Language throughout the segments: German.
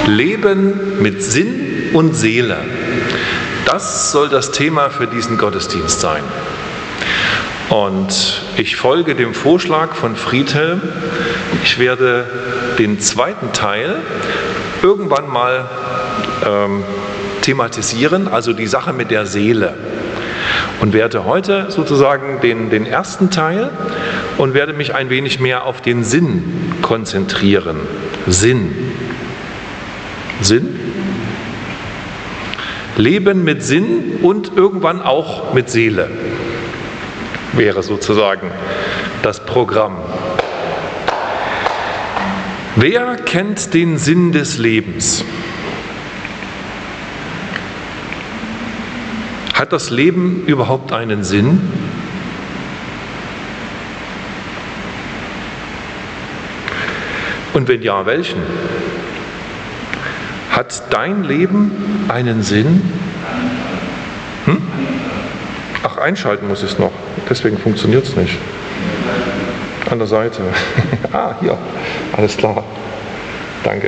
Leben mit Sinn und Seele. Das soll das Thema für diesen Gottesdienst sein. Und ich folge dem Vorschlag von Friedhelm. Ich werde den zweiten Teil irgendwann mal thematisieren, also die Sache mit der Seele. Und werde heute sozusagen den ersten Teil und werde mich ein wenig mehr auf den Sinn konzentrieren. Sinn. Sinn? Leben mit Sinn und irgendwann auch mit Seele wäre sozusagen das Programm. Wer kennt den Sinn des Lebens? Hat das Leben überhaupt einen Sinn? Und wenn ja, welchen? Hat dein Leben einen Sinn? Ach, einschalten muss ich es noch, deswegen funktioniert es nicht. An der Seite. Hier, alles klar. Danke.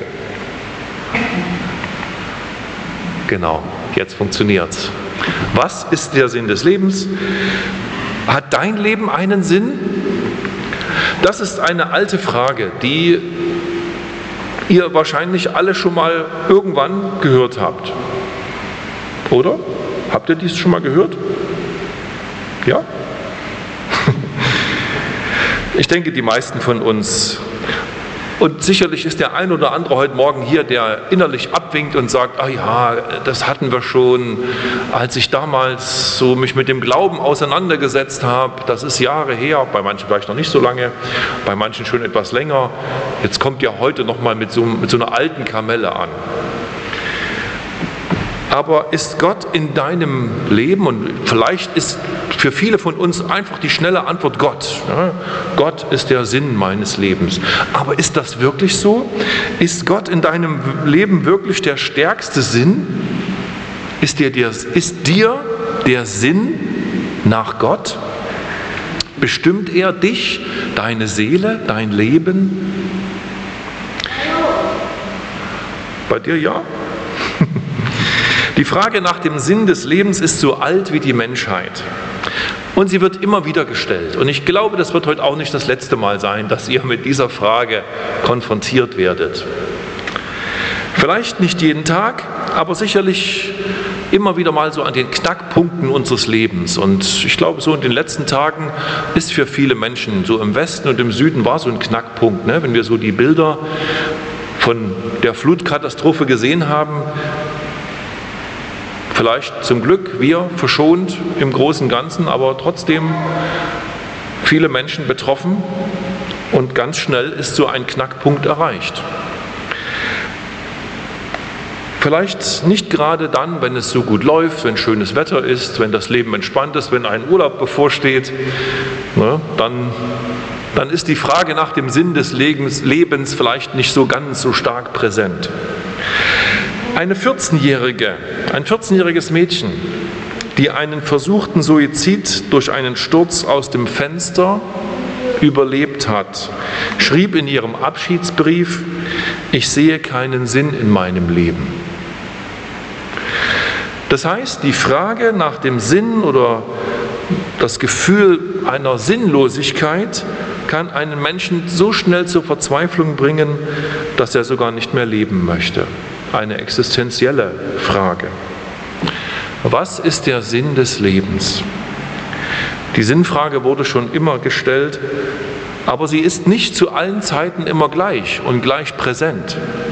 Genau, jetzt funktioniert es. Was ist der Sinn des Lebens? Hat dein Leben einen Sinn? Das ist eine alte Frage, die ihr wahrscheinlich alle schon mal irgendwann gehört habt. Oder? Habt ihr dies schon mal gehört? Ja? Ich denke, die meisten von uns. Und sicherlich ist der ein oder andere heute Morgen hier, der innerlich abwinkt und sagt, ah ja, das hatten wir schon, als ich damals so mich mit dem Glauben auseinandergesetzt habe. Das ist Jahre her, bei manchen vielleicht noch nicht so lange, bei manchen schon etwas länger. Jetzt kommt ja heute noch mal mit so einer alten Kamelle an. Aber ist Gott in deinem Leben, und vielleicht ist für viele von uns einfach die schnelle Antwort Gott. Ja, Gott ist der Sinn meines Lebens. Aber ist das wirklich so? Ist Gott in deinem Leben wirklich der stärkste Sinn? Ist dir der Sinn nach Gott? Bestimmt er dich, deine Seele, dein Leben? Bei dir ja? Die Frage nach dem Sinn des Lebens ist so alt wie die Menschheit. Und sie wird immer wieder gestellt. Und ich glaube, das wird heute auch nicht das letzte Mal sein, dass ihr mit dieser Frage konfrontiert werdet. Vielleicht nicht jeden Tag, aber sicherlich immer wieder mal so an den Knackpunkten unseres Lebens. Und ich glaube, so in den letzten Tagen ist für viele Menschen, so im Westen und im Süden war so ein Knackpunkt, ne? Wenn wir so die Bilder von der Flutkatastrophe gesehen haben. Vielleicht zum Glück wir verschont im Großen und Ganzen, aber trotzdem viele Menschen betroffen und ganz schnell ist so ein Knackpunkt erreicht. Vielleicht nicht gerade dann, wenn es so gut läuft, wenn schönes Wetter ist, wenn das Leben entspannt ist, wenn ein Urlaub bevorsteht, ne, dann ist die Frage nach dem Sinn des Lebens vielleicht nicht so ganz so stark präsent. Ein 14-jähriges Mädchen, die einen versuchten Suizid durch einen Sturz aus dem Fenster überlebt hat, schrieb in ihrem Abschiedsbrief: Ich sehe keinen Sinn in meinem Leben. Das heißt, die Frage nach dem Sinn oder das Gefühl einer Sinnlosigkeit kann einen Menschen so schnell zur Verzweiflung bringen, dass er sogar nicht mehr leben möchte. Eine existenzielle Frage. Was ist der Sinn des Lebens? Die Sinnfrage wurde schon immer gestellt, aber sie ist nicht zu allen Zeiten immer gleich und gleich präsent.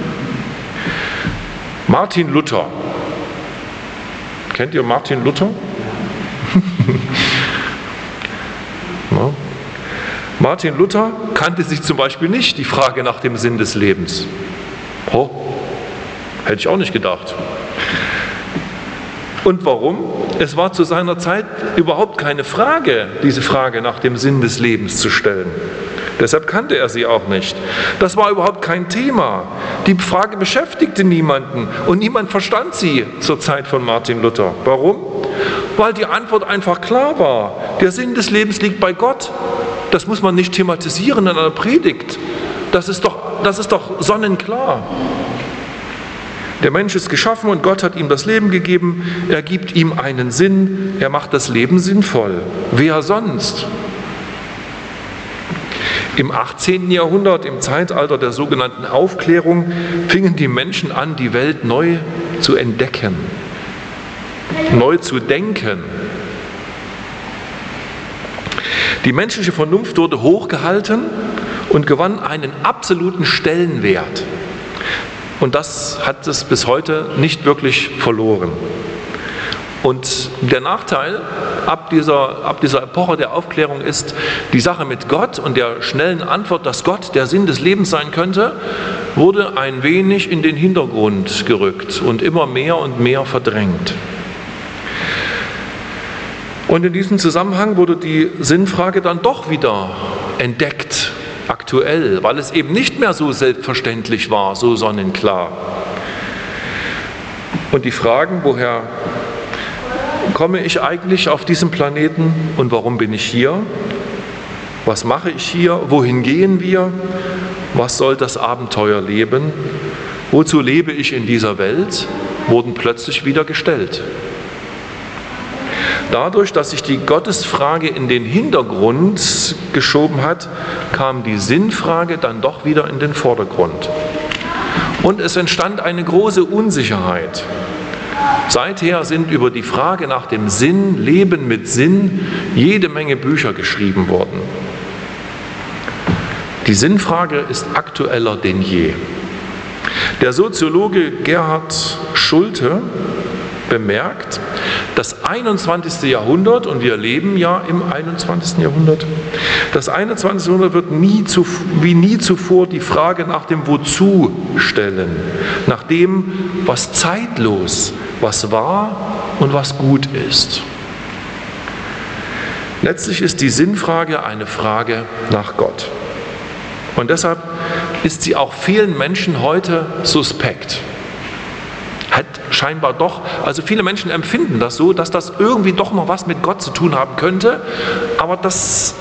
Martin Luther. Kennt ihr Martin Luther? Ja. Martin Luther kannte sich zum Beispiel nicht die Frage nach dem Sinn des Lebens. Oh. Hätte ich auch nicht gedacht. Und warum? Es war zu seiner Zeit überhaupt keine Frage, diese Frage nach dem Sinn des Lebens zu stellen. Deshalb kannte er sie auch nicht. Das war überhaupt kein Thema. Die Frage beschäftigte niemanden und niemand verstand sie zur Zeit von Martin Luther. Warum? Weil die Antwort einfach klar war. Der Sinn des Lebens liegt bei Gott. Das muss man nicht thematisieren in einer Predigt. Das ist doch sonnenklar. Der Mensch ist geschaffen und Gott hat ihm das Leben gegeben. Er gibt ihm einen Sinn. Er macht das Leben sinnvoll. Wer sonst? Im 18. Jahrhundert, im Zeitalter der sogenannten Aufklärung, fingen die Menschen an, die Welt neu zu entdecken, neu zu denken. Die menschliche Vernunft wurde hochgehalten und gewann einen absoluten Stellenwert. Und das hat es bis heute nicht wirklich verloren. Und der Nachteil ab dieser Epoche der Aufklärung ist, die Sache mit Gott und der schnellen Antwort, dass Gott der Sinn des Lebens sein könnte, wurde ein wenig in den Hintergrund gerückt und immer mehr und mehr verdrängt. Und in diesem Zusammenhang wurde die Sinnfrage dann doch wieder entdeckt, aktuell, weil es eben nicht mehr so selbstverständlich war, so sonnenklar. Und die Fragen, woher komme ich eigentlich auf diesem Planeten und warum bin ich hier? Was mache ich hier? Wohin gehen wir? Was soll das Abenteuer leben? Wozu lebe ich in dieser Welt? Wurden plötzlich wieder gestellt. Dadurch, dass sich die Gottesfrage in den Hintergrund geschoben hat, kam die Sinnfrage dann doch wieder in den Vordergrund. Und es entstand eine große Unsicherheit. Seither sind über die Frage nach dem Sinn, Leben mit Sinn, jede Menge Bücher geschrieben worden. Die Sinnfrage ist aktueller denn je. Der Soziologe Gerhard Schulte bemerkt, das 21. Jahrhundert, und wir leben ja im 21. Jahrhundert, das 21. Jahrhundert wird wie nie zuvor die Frage nach dem Wozu stellen, nach dem, was zeitlos, was wahr und was gut ist. Letztlich ist die Sinnfrage eine Frage nach Gott. Und deshalb ist sie auch vielen Menschen heute suspekt. Hat scheinbar doch, also viele Menschen empfinden das so, dass das irgendwie doch noch was mit Gott zu tun haben könnte, aber das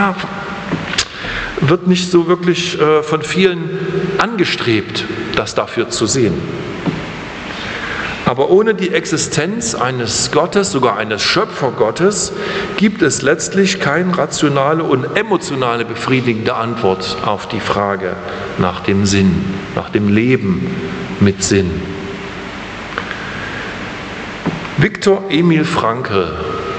wird nicht so wirklich von vielen angestrebt, das dafür zu sehen. Aber ohne die Existenz eines Gottes, sogar eines Schöpfergottes, gibt es letztlich keine rationale und emotionale befriedigende Antwort auf die Frage nach dem Sinn, nach dem Leben mit Sinn. Viktor Emil Frankl,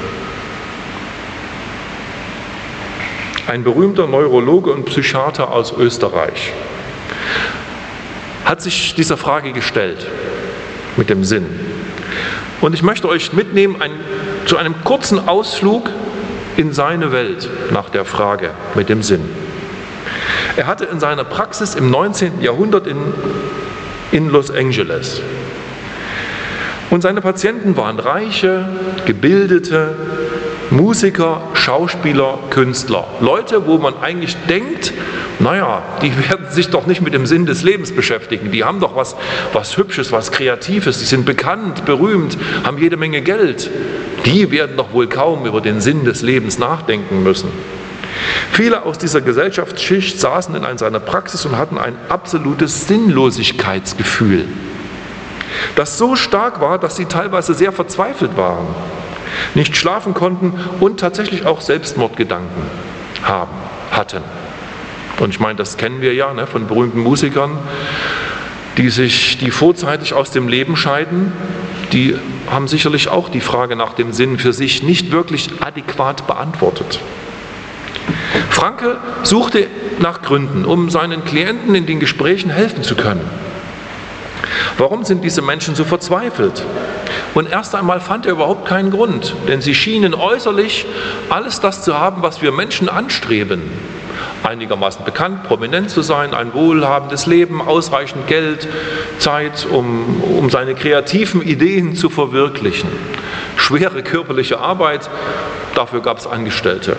ein berühmter Neurologe und Psychiater aus Österreich, hat sich dieser Frage gestellt mit dem Sinn. Und ich möchte euch mitnehmen zu einem kurzen Ausflug in seine Welt nach der Frage mit dem Sinn. Er hatte in seiner Praxis im 19. Jahrhundert in Los Angeles. Und seine Patienten waren reiche, gebildete Musiker, Schauspieler, Künstler. Leute, wo man eigentlich denkt, naja, die werden sich doch nicht mit dem Sinn des Lebens beschäftigen. Die haben doch was Hübsches, was Kreatives. Die sind bekannt, berühmt, haben jede Menge Geld. Die werden doch wohl kaum über den Sinn des Lebens nachdenken müssen. Viele aus dieser Gesellschaftsschicht saßen in seiner Praxis und hatten ein absolutes Sinnlosigkeitsgefühl, das so stark war, dass sie teilweise sehr verzweifelt waren, nicht schlafen konnten und tatsächlich auch Selbstmordgedanken hatten. Und ich meine, das kennen wir ja von berühmten Musikern, die vorzeitig aus dem Leben scheiden. Die haben sicherlich auch die Frage nach dem Sinn für sich nicht wirklich adäquat beantwortet. Frankl suchte nach Gründen, um seinen Klienten in den Gesprächen helfen zu können. Warum sind diese Menschen so verzweifelt? Und erst einmal fand er überhaupt keinen Grund, denn sie schienen äußerlich alles das zu haben, was wir Menschen anstreben. Einigermaßen bekannt, prominent zu sein, ein wohlhabendes Leben, ausreichend Geld, Zeit, um seine kreativen Ideen zu verwirklichen. Schwere körperliche Arbeit, dafür gab es Angestellte.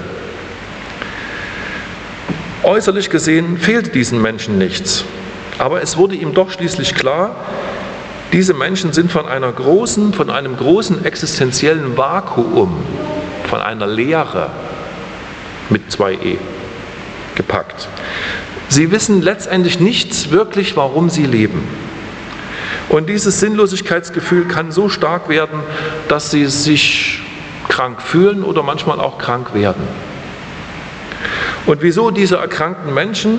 Äußerlich gesehen fehlte diesen Menschen nichts. Aber es wurde ihm doch schließlich klar, diese Menschen sind von einem großen existenziellen Vakuum, von einer Leere mit 2e gepackt. Sie wissen letztendlich nicht wirklich, warum sie leben. Und dieses Sinnlosigkeitsgefühl kann so stark werden, dass sie sich krank fühlen oder manchmal auch krank werden. Und wieso diese erkrankten Menschen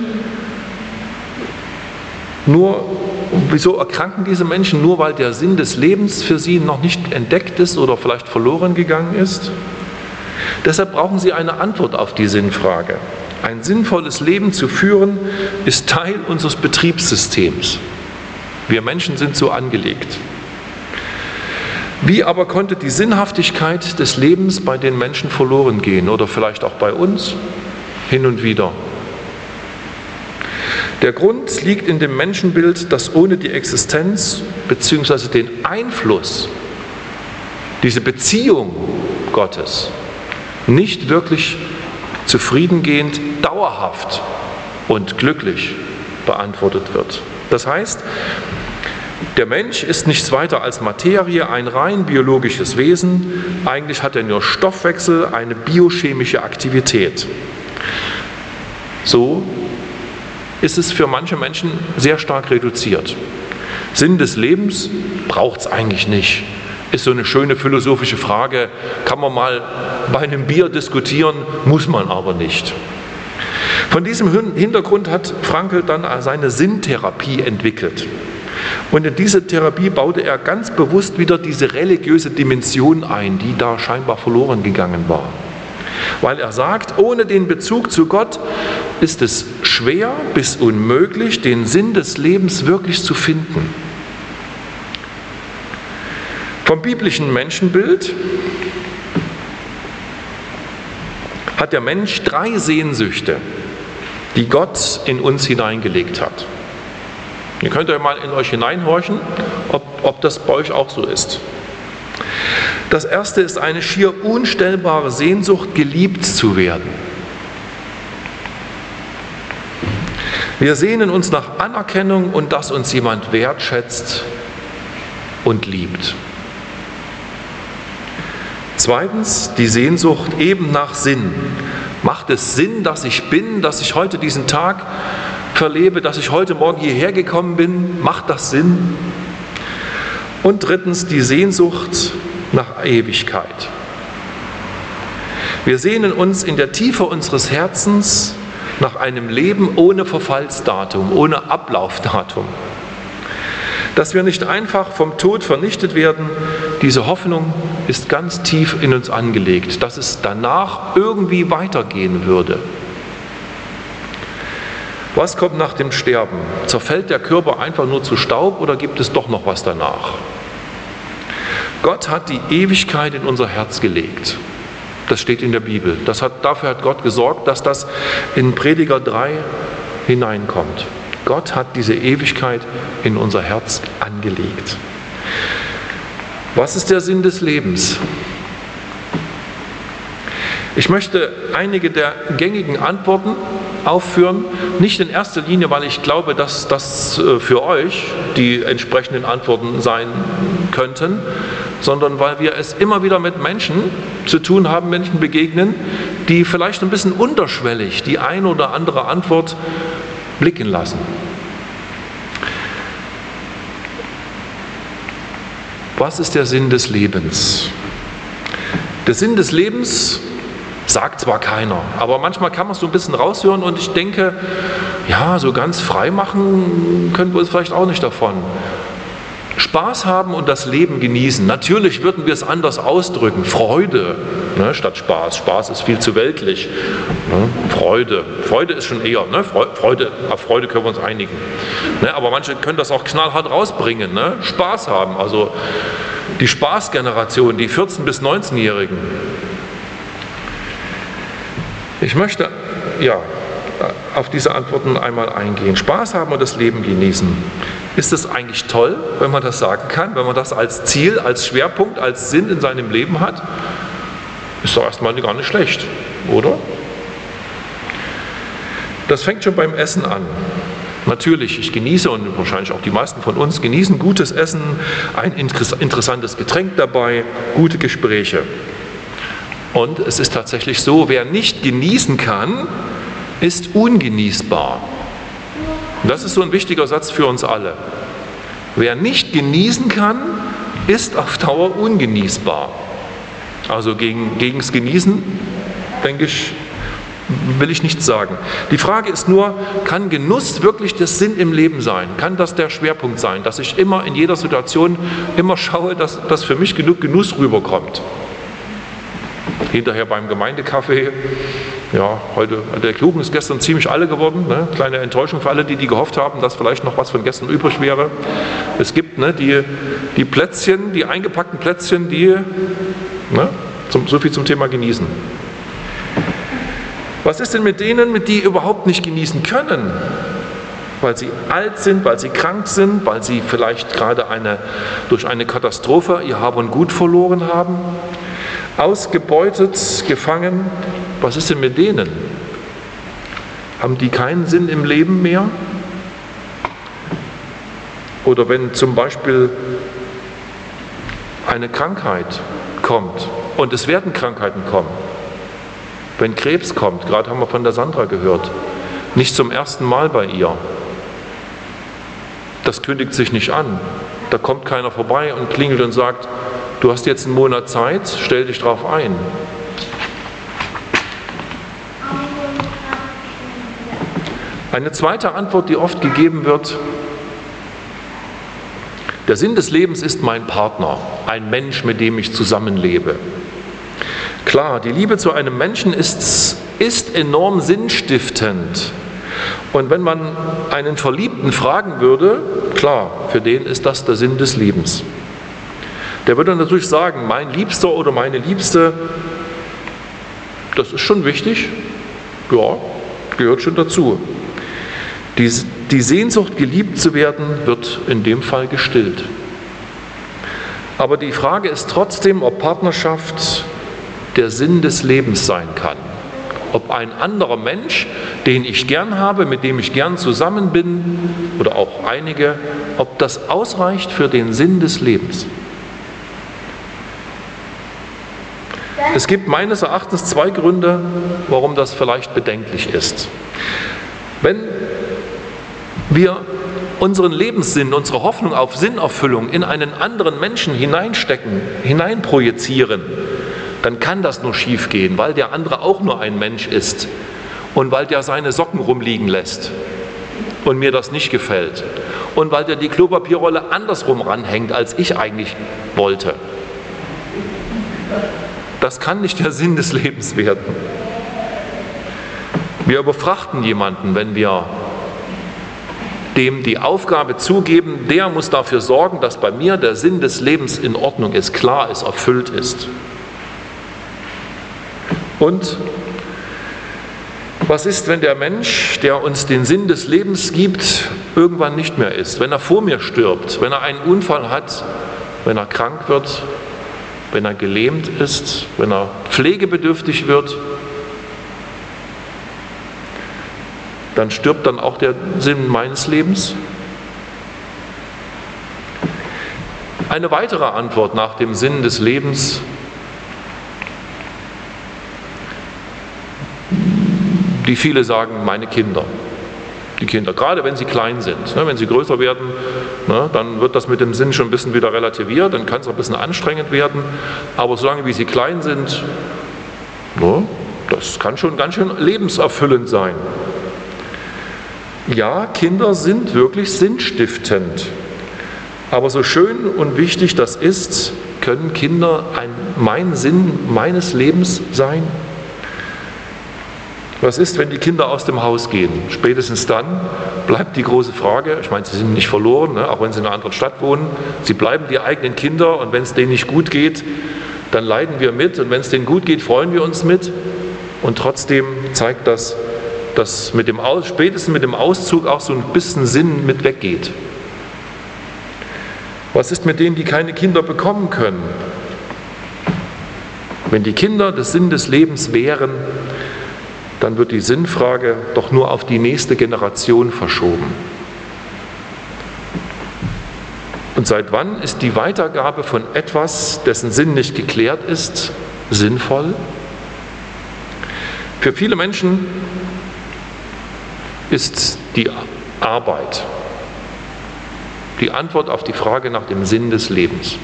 wieso erkranken diese Menschen nur, weil der Sinn des Lebens für sie noch nicht entdeckt ist oder vielleicht verloren gegangen ist? Deshalb brauchen sie eine Antwort auf die Sinnfrage. Ein sinnvolles Leben zu führen, ist Teil unseres Betriebssystems. Wir Menschen sind so angelegt. Wie aber konnte die Sinnhaftigkeit des Lebens bei den Menschen verloren gehen oder vielleicht auch bei uns hin und wieder? Der Grund liegt in dem Menschenbild, das ohne die Existenz bzw. den Einfluss, diese Beziehung Gottes, nicht wirklich zufriedengehend, dauerhaft und glücklich beantwortet wird. Das heißt, der Mensch ist nichts weiter als Materie, ein rein biologisches Wesen. Eigentlich hat er nur Stoffwechsel, eine biochemische Aktivität. So ist es für manche Menschen sehr stark reduziert. Sinn des Lebens braucht es eigentlich nicht. Ist so eine schöne philosophische Frage, kann man mal bei einem Bier diskutieren, muss man aber nicht. Von diesem Hintergrund hat Frankl dann seine Sinntherapie entwickelt. Und in diese Therapie baute er ganz bewusst wieder diese religiöse Dimension ein, die da scheinbar verloren gegangen war. Weil er sagt, ohne den Bezug zu Gott ist es schwer bis unmöglich, den Sinn des Lebens wirklich zu finden. Vom biblischen Menschenbild hat der Mensch 3 Sehnsüchte, die Gott in uns hineingelegt hat. Ihr könnt ja mal in euch hineinhorchen, ob das bei euch auch so ist. Das erste ist eine schier unstillbare Sehnsucht, geliebt zu werden. Wir sehnen uns nach Anerkennung und dass uns jemand wertschätzt und liebt. Zweitens die Sehnsucht eben nach Sinn. Macht es Sinn, dass ich bin, dass ich heute diesen Tag verlebe, dass ich heute Morgen hierher gekommen bin? Macht das Sinn? Und drittens die Sehnsucht nach Ewigkeit. Wir sehnen uns in der Tiefe unseres Herzens nach einem Leben ohne Verfallsdatum, ohne Ablaufdatum. Dass wir nicht einfach vom Tod vernichtet werden, diese Hoffnung ist ganz tief in uns angelegt, dass es danach irgendwie weitergehen würde. Was kommt nach dem Sterben? Zerfällt der Körper einfach nur zu Staub oder gibt es doch noch was danach? Gott hat die Ewigkeit in unser Herz gelegt. Das steht in der Bibel. Dafür hat Gott gesorgt, dass das in Prediger 3 hineinkommt. Gott hat diese Ewigkeit in unser Herz angelegt. Was ist der Sinn des Lebens? Ich möchte einige der gängigen Antworten aufführen, nicht in erster Linie, weil ich glaube, dass das für euch die entsprechenden Antworten sein könnten, sondern weil wir es immer wieder mit Menschen zu tun haben, Menschen begegnen, die vielleicht ein bisschen unterschwellig die eine oder andere Antwort blicken lassen. Was ist der Sinn des Lebens? Der Sinn des Lebens sagt zwar keiner, aber manchmal kann man es so ein bisschen raushören und ich denke, ja, so ganz frei machen können wir uns vielleicht auch nicht davon. Spaß haben und das Leben genießen. Natürlich würden wir es anders ausdrücken. Freude, ne, statt Spaß. Spaß ist viel zu weltlich. Ne, Freude ist schon eher. Ne, auf Freude können wir uns einigen. Ne, aber manche können das auch knallhart rausbringen. Ne, Spaß haben. Also die Spaßgeneration, die 14- bis 19-Jährigen. Ich möchte auf diese Antworten einmal eingehen. Spaß haben und das Leben genießen. Ist es eigentlich toll, wenn man das sagen kann, wenn man das als Ziel, als Schwerpunkt, als Sinn in seinem Leben hat? Ist doch erstmal gar nicht schlecht, oder? Das fängt schon beim Essen an. Natürlich, ich genieße und wahrscheinlich auch die meisten von uns genießen gutes Essen, ein interessantes Getränk dabei, gute Gespräche. Und es ist tatsächlich so, wer nicht genießen kann, ist ungenießbar. Und das ist so ein wichtiger Satz für uns alle. Wer nicht genießen kann, ist auf Dauer ungenießbar. Also gegens Genießen, denke ich, will ich nichts sagen. Die Frage ist nur, kann Genuss wirklich der Sinn im Leben sein? Kann das der Schwerpunkt sein, dass ich immer in jeder Situation immer schaue, dass für mich genug Genuss rüberkommt? Hinterher beim Gemeindekaffee, ja, heute, der Kuchen ist gestern ziemlich alle geworden, ne? Kleine Enttäuschung für alle, die gehofft haben, dass vielleicht noch was von gestern übrig wäre. Es gibt die Plätzchen, die eingepackten Plätzchen, so viel zum Thema Genießen. Was ist denn mit denen, die überhaupt nicht genießen können? Weil sie alt sind, weil sie krank sind, weil sie vielleicht gerade durch eine Katastrophe ihr Hab und Gut verloren haben, ausgebeutet, gefangen. Was ist denn mit denen? Haben die keinen Sinn im Leben mehr? Oder wenn zum Beispiel eine Krankheit kommt, und es werden Krankheiten kommen, wenn Krebs kommt, gerade haben wir von der Sandra gehört, nicht zum ersten Mal bei ihr. Das kündigt sich nicht an. Da kommt keiner vorbei und klingelt und sagt, du hast jetzt einen Monat Zeit, stell dich drauf ein. Eine zweite Antwort, die oft gegeben wird: Der Sinn des Lebens ist mein Partner, ein Mensch, mit dem ich zusammenlebe. Klar, die Liebe zu einem Menschen ist enorm sinnstiftend. Und wenn man einen Verliebten fragen würde, klar, für den ist das der Sinn des Lebens. Der würde natürlich sagen, mein Liebster oder meine Liebste, das ist schon wichtig, ja, gehört schon dazu. Die Sehnsucht, geliebt zu werden, wird in dem Fall gestillt. Aber die Frage ist trotzdem, ob Partnerschaft der Sinn des Lebens sein kann. Ob ein anderer Mensch, den ich gern habe, mit dem ich gern zusammen bin, oder auch einige, ob das ausreicht für den Sinn des Lebens. Es gibt meines Erachtens zwei Gründe, warum das vielleicht bedenklich ist. Wenn wir unseren Lebenssinn, unsere Hoffnung auf Sinnerfüllung in einen anderen Menschen hineinstecken, hineinprojizieren, dann kann das nur schief gehen, weil der andere auch nur ein Mensch ist und weil der seine Socken rumliegen lässt und mir das nicht gefällt und weil der die Klopapierrolle andersrum ranhängt, als ich eigentlich wollte. Das kann nicht der Sinn des Lebens werden. Wir überfrachten jemanden, wenn wir dem die Aufgabe zugeben, der muss dafür sorgen, dass bei mir der Sinn des Lebens in Ordnung ist, klar ist, erfüllt ist. Und was ist, wenn der Mensch, der uns den Sinn des Lebens gibt, irgendwann nicht mehr ist? Wenn er vor mir stirbt, wenn er einen Unfall hat, wenn er krank wird, wenn er gelähmt ist, wenn er pflegebedürftig wird, dann stirbt dann auch der Sinn meines Lebens? Eine weitere Antwort nach dem Sinn des Lebens: Die viele sagen, meine Kinder. Die Kinder, gerade wenn sie klein sind. Wenn sie größer werden, dann wird das mit dem Sinn schon ein bisschen wieder relativiert, dann kann es auch ein bisschen anstrengend werden. Aber solange wie sie klein sind, das kann schon ganz schön lebenserfüllend sein. Ja, Kinder sind wirklich sinnstiftend. Aber so schön und wichtig das ist, können Kinder mein Sinn meines Lebens sein? Was ist, wenn die Kinder aus dem Haus gehen? Spätestens dann bleibt die große Frage, ich meine, sie sind nicht verloren, auch wenn sie in einer anderen Stadt wohnen, sie bleiben die eigenen Kinder und wenn es denen nicht gut geht, dann leiden wir mit und wenn es denen gut geht, freuen wir uns mit und trotzdem zeigt das, dass spätestens mit dem Auszug auch so ein bisschen Sinn mit weggeht. Was ist mit denen, die keine Kinder bekommen können? Wenn die Kinder der Sinn des Lebens wären, dann wird die Sinnfrage doch nur auf die nächste Generation verschoben. Und seit wann ist die Weitergabe von etwas, dessen Sinn nicht geklärt ist, sinnvoll? Für viele Menschen ist die Arbeit Die Antwort auf die Frage nach dem Sinn des Lebens.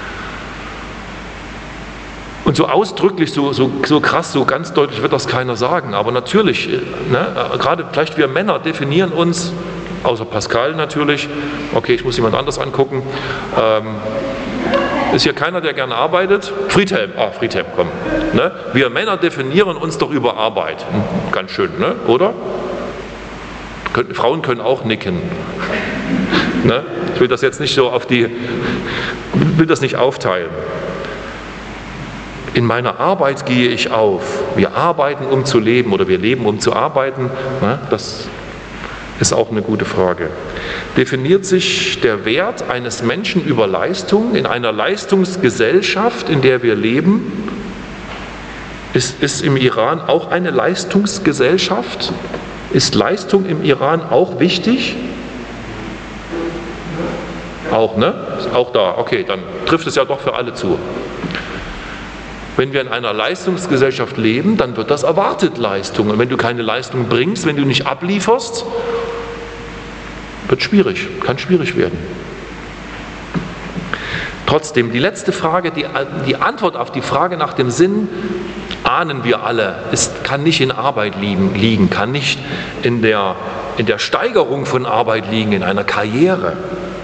Und so ausdrücklich, so krass, so ganz deutlich wird das keiner sagen. Aber natürlich, ne, gerade vielleicht wir Männer definieren uns, außer Pascal natürlich, okay, ich muss jemand anders angucken, ist hier keiner, der gerne arbeitet? Friedhelm, komm. Ne? Wir Männer definieren uns doch über Arbeit. Ganz schön, ne? Oder? Frauen können auch nicken. Ne? Ich will das jetzt nicht so will das nicht aufteilen. In meiner Arbeit gehe ich auf. Wir arbeiten, um zu leben, oder wir leben, um zu arbeiten. Ne? Das ist auch eine gute Frage. Definiert sich der Wert eines Menschen über Leistung in einer Leistungsgesellschaft, in der wir leben? Ist im Iran auch eine Leistungsgesellschaft? Ist Leistung im Iran auch wichtig? Auch, ne? Auch da. Okay, dann trifft es ja doch für alle zu. Wenn wir in einer Leistungsgesellschaft leben, dann wird das erwartet, Leistung. Und wenn du keine Leistung bringst, wenn du nicht ablieferst, wird schwierig, kann schwierig werden. Trotzdem, die letzte Frage, die Antwort auf die Frage nach dem Sinn, ahnen wir alle, kann nicht in Arbeit liegen, kann nicht in der Steigerung von Arbeit liegen, in einer Karriere.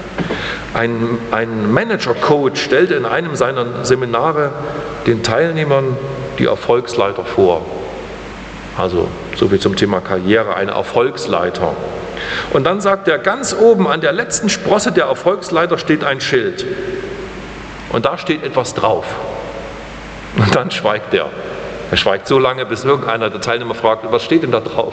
Ein Manager-Coach stellte in einem seiner Seminare den Teilnehmern die Erfolgsleiter vor. Also so viel zum Thema Karriere, eine Erfolgsleiter. Und dann sagt er, ganz oben an der letzten Sprosse der Erfolgsleiter steht ein Schild. Und da steht etwas drauf. Und dann schweigt er. Er schweigt so lange, bis irgendeiner der Teilnehmer fragt, was steht denn da drauf?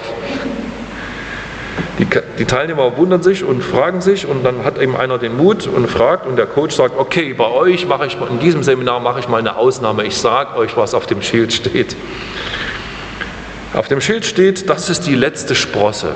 Die Teilnehmer wundern sich und fragen sich, und dann hat eben einer den Mut und fragt, und der Coach sagt, okay, bei euch in diesem Seminar mache ich mal eine Ausnahme, ich sage euch, was auf dem Schild steht. Auf dem Schild steht, das ist die letzte Sprosse.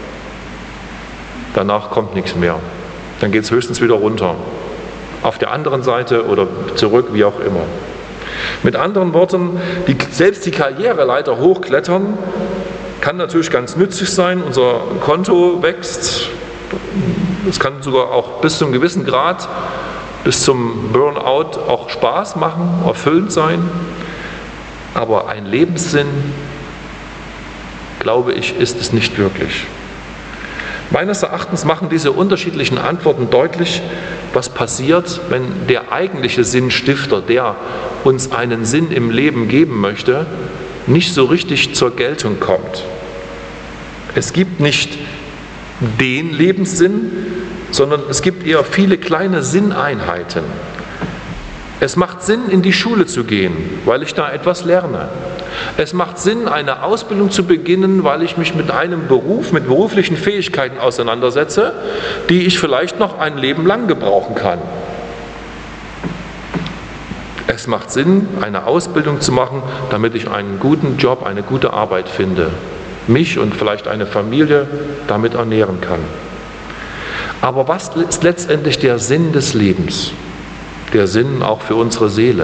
Danach kommt nichts mehr. Dann geht es höchstens wieder runter. Auf der anderen Seite oder zurück, wie auch immer. Mit anderen Worten, selbst die Karriereleiter hochklettern, kann natürlich ganz nützlich sein. Unser Konto wächst. Es kann sogar auch bis zu einem gewissen Grad, bis zum Burnout auch Spaß machen, erfüllend sein. Aber ein Lebenssinn, glaube ich, ist es nicht wirklich. Meines Erachtens machen diese unterschiedlichen Antworten deutlich, was passiert, wenn der eigentliche Sinnstifter, der uns einen Sinn im Leben geben möchte, nicht so richtig zur Geltung kommt. Es gibt nicht den Lebenssinn, sondern es gibt eher viele kleine Sinneinheiten. Es macht Sinn, in die Schule zu gehen, weil ich da etwas lerne. Es macht Sinn, eine Ausbildung zu beginnen, weil ich mich mit einem Beruf, mit beruflichen Fähigkeiten auseinandersetze, die ich vielleicht noch ein Leben lang gebrauchen kann. Es macht Sinn, eine Ausbildung zu machen, damit ich einen guten Job, eine gute Arbeit finde, mich und vielleicht eine Familie damit ernähren kann. Aber was ist letztendlich der Sinn des Lebens? Der Sinn auch für unsere Seele?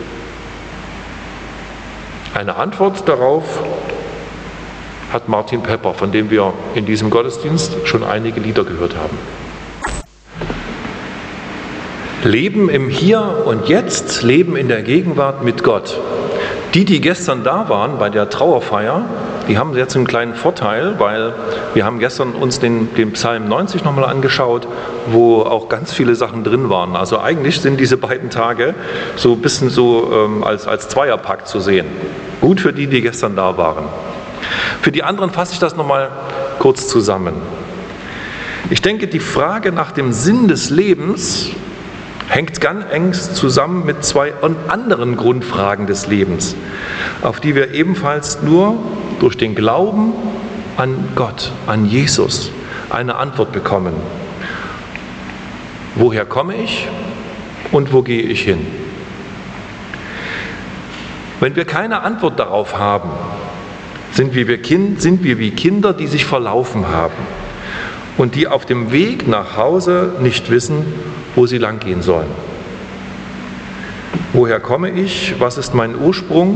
Eine Antwort darauf hat Martin Pepper, von dem wir in diesem Gottesdienst schon einige Lieder gehört haben. Leben im Hier und Jetzt, Leben in der Gegenwart mit Gott. Die gestern da waren bei der Trauerfeier, die haben jetzt einen kleinen Vorteil, weil wir haben gestern uns den Psalm 90 nochmal angeschaut, wo auch ganz viele Sachen drin waren. Also eigentlich sind diese beiden Tage so ein bisschen so als Zweierpack zu sehen. Gut für die gestern da waren. Für die anderen fasse ich das nochmal kurz zusammen. Ich denke, die Frage nach dem Sinn des Lebens hängt ganz eng zusammen mit zwei anderen Grundfragen des Lebens, auf die wir ebenfalls nur durch den Glauben an Gott, an Jesus, eine Antwort bekommen. Woher komme ich und wo gehe ich hin? Wenn wir keine Antwort darauf haben, sind wir wie Kinder, die sich verlaufen haben und die auf dem Weg nach Hause nicht wissen, wo sie lang gehen sollen. Woher komme ich? Was ist mein Ursprung?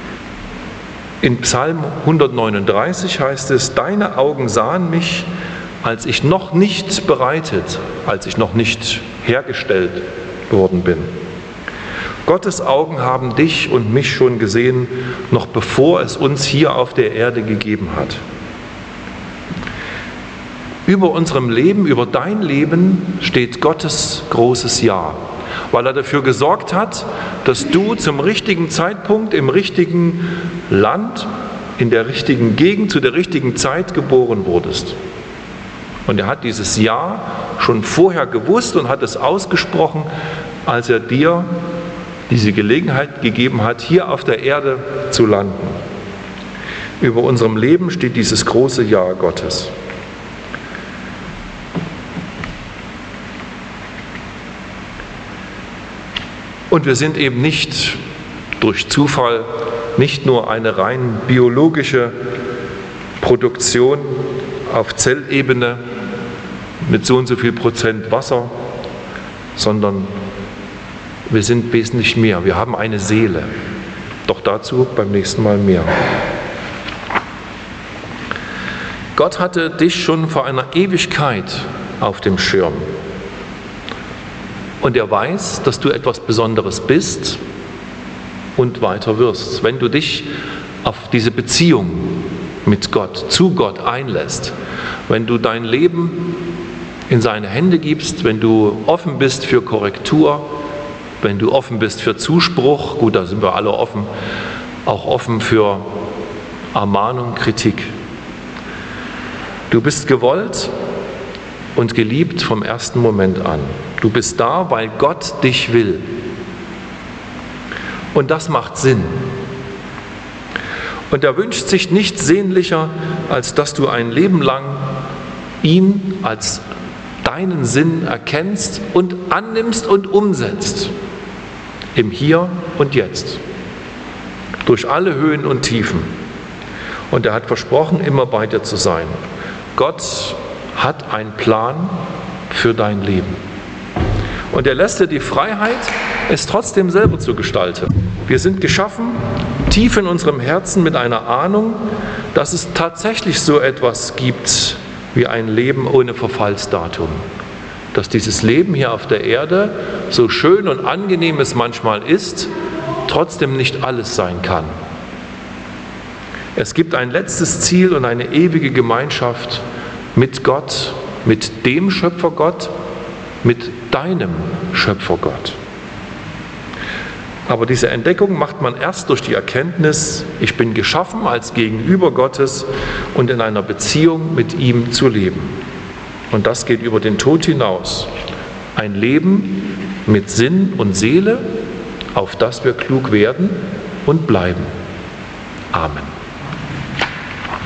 In Psalm 139 heißt es, deine Augen sahen mich, als ich noch nicht bereitet, als ich noch nicht hergestellt worden bin. Gottes Augen haben dich und mich schon gesehen, noch bevor es uns hier auf der Erde gegeben hat. Über unserem Leben, über dein Leben steht Gottes großes Ja, weil er dafür gesorgt hat, dass du zum richtigen Zeitpunkt, im richtigen Land, in der richtigen Gegend, zu der richtigen Zeit geboren wurdest. Und er hat dieses Ja schon vorher gewusst und hat es ausgesprochen, als er dir diese Gelegenheit gegeben hat, hier auf der Erde zu landen. Über unserem Leben steht dieses große Ja Gottes. Und wir sind eben nicht durch Zufall nicht nur eine rein biologische Produktion auf Zellebene mit so und so viel Prozent Wasser, sondern wir sind wesentlich mehr. Wir haben eine Seele. Doch dazu beim nächsten Mal mehr. Gott hatte dich schon vor einer Ewigkeit auf dem Schirm. Und er weiß, dass du etwas Besonderes bist und weiter wirst. Wenn du dich auf diese Beziehung mit Gott, zu Gott einlässt, wenn du dein Leben in seine Hände gibst, wenn du offen bist für Korrektur, wenn du offen bist für Zuspruch, gut, da sind wir alle offen, auch offen für Ermahnung, Kritik. Du bist gewollt und geliebt vom ersten Moment an. Du bist da, weil Gott dich will. Und das macht Sinn. Und er wünscht sich nichts sehnlicher, als dass du ein Leben lang ihn als deinen Sinn erkennst und annimmst und umsetzt. Im Hier und Jetzt. Durch alle Höhen und Tiefen. Und er hat versprochen, immer bei dir zu sein. Gott hat einen Plan für dein Leben. Und er lässt dir die Freiheit, es trotzdem selber zu gestalten. Wir sind geschaffen, tief in unserem Herzen mit einer Ahnung, dass es tatsächlich so etwas gibt wie ein Leben ohne Verfallsdatum. Dass dieses Leben hier auf der Erde, so schön und angenehm es manchmal ist, trotzdem nicht alles sein kann. Es gibt ein letztes Ziel und eine ewige Gemeinschaft mit Gott, mit dem Schöpfergott, mit deinem Schöpfergott. Aber diese Entdeckung macht man erst durch die Erkenntnis, ich bin geschaffen als Gegenüber Gottes und in einer Beziehung mit ihm zu leben. Und das geht über den Tod hinaus. Ein Leben mit Sinn und Seele, auf das wir klug werden und bleiben. Amen.